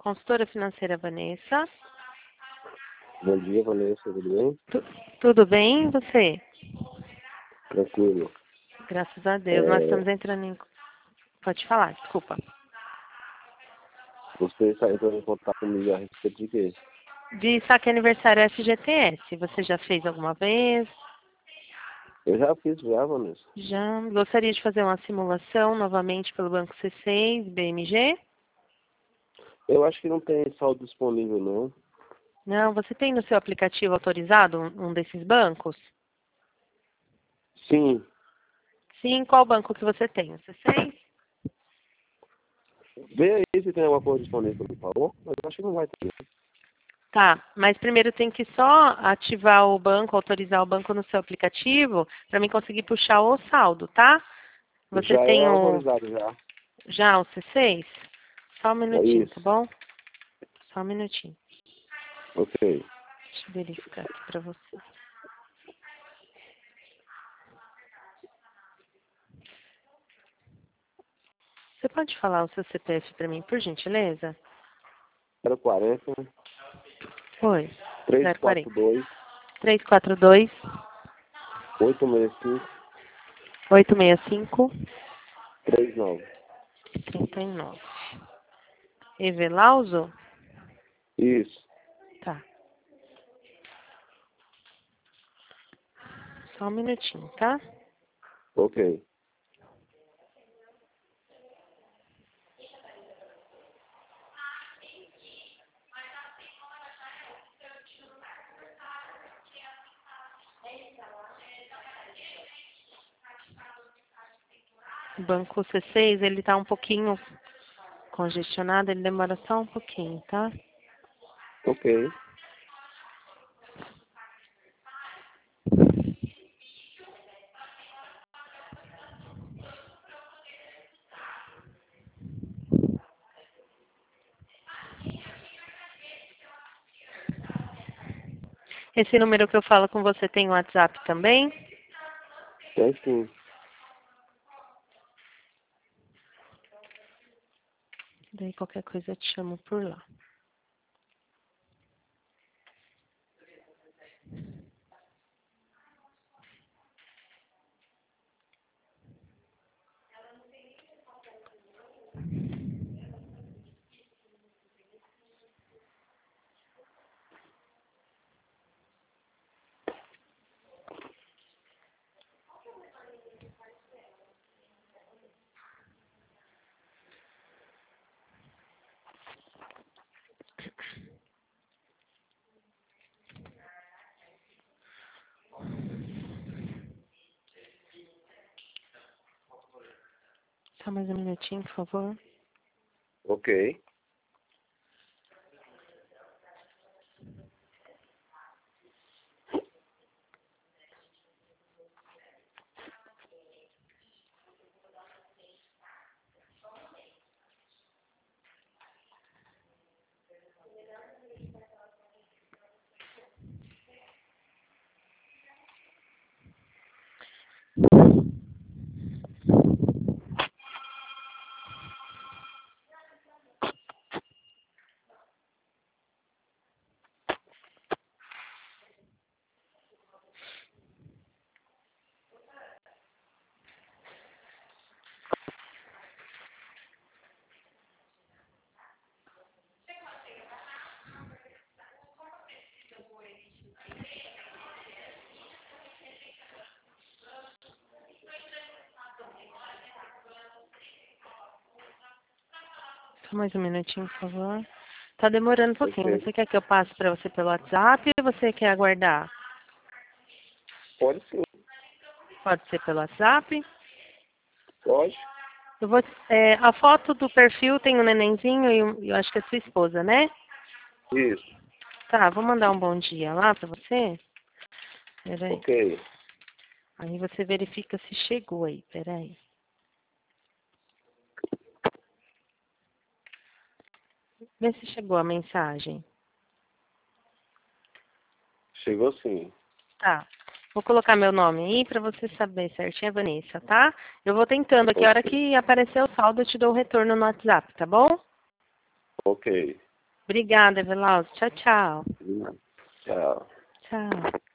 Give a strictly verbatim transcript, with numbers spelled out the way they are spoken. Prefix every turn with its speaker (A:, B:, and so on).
A: consultora financeira Vanessa.
B: Bom dia, Vanessa, tudo bem?
A: Tu, tudo bem, e você?
B: Tranquilo.
A: Graças a Deus.
B: É,
A: Nós estamos entrando em... Pode falar, desculpa.
B: Você está entrando em contato comigo a respeito de quê?
A: De saque aniversário F G T S. Você já fez alguma vez?
B: Eu já fiz já, Vanessa.
A: Já. Gostaria de fazer uma simulação novamente pelo Banco C seis, B M G?
B: Eu acho que não tem saldo disponível, não.
A: Não, você tem no seu aplicativo autorizado um, um desses bancos?
B: Sim.
A: Sim, qual banco que você tem? O C seis?
B: Vê aí se tem alguma coisa disponível, por favor. Mas eu acho que não vai ter.
A: Tá, mas primeiro tem que só ativar o banco, autorizar o banco no seu aplicativo, para mim conseguir puxar o saldo, tá? Você
B: Já é
A: tem o
B: autorizado, já.
A: já o C seis? Só um
B: É
A: minutinho, tá
B: isso.
A: bom? Só um minutinho.
B: Ok.
A: Deixa eu verificar aqui para você. Você pode falar o seu C P F para mim, por gentileza?
B: zero quarenta,
A: Oi.
B: trezentos e
A: zero
B: quarenta e dois,
A: trezentos e quarenta e dois,
B: oitocentos e sessenta e cinco,
A: oitocentos e sessenta e cinco,
B: trinta e nove.
A: trinta e nove. Evelauso?
B: Isso.
A: Tá. Só um minutinho, tá?
B: Ok.
A: O banco C seis, ele tá um pouquinho congestionado, ele demora só um pouquinho, tá?
B: Ok.
A: Esse número que eu falo com você tem WhatsApp também?
B: Tem sim.
A: Daí qualquer coisa eu te chamo por lá. Só mais um minutinho, por favor.
B: Ok.
A: Só mais um minutinho, por favor. Tá demorando um pouquinho.
B: Ok.
A: Você quer que eu passe para você pelo WhatsApp ou você quer aguardar?
B: Pode sim.
A: Pode ser pelo WhatsApp.
B: Pode.
A: Eu vou, é, a foto do perfil tem um nenenzinho e um- eu acho que é sua esposa, né?
B: Isso.
A: Tá, vou mandar um bom dia lá para você. Peraí.
B: Ok.
A: Aí você verifica se chegou aí. Peraí. Vê se chegou a mensagem.
B: Chegou sim.
A: Tá. Vou colocar meu nome aí para você saber certinho, é Vanessa, tá? Eu vou tentando aqui. A hora
B: Ok.
A: que aparecer o saldo, eu te dou o retorno no WhatsApp, tá bom?
B: Ok.
A: Obrigada, Everaldo. Tchau, tchau.
B: Tchau.
A: Tchau.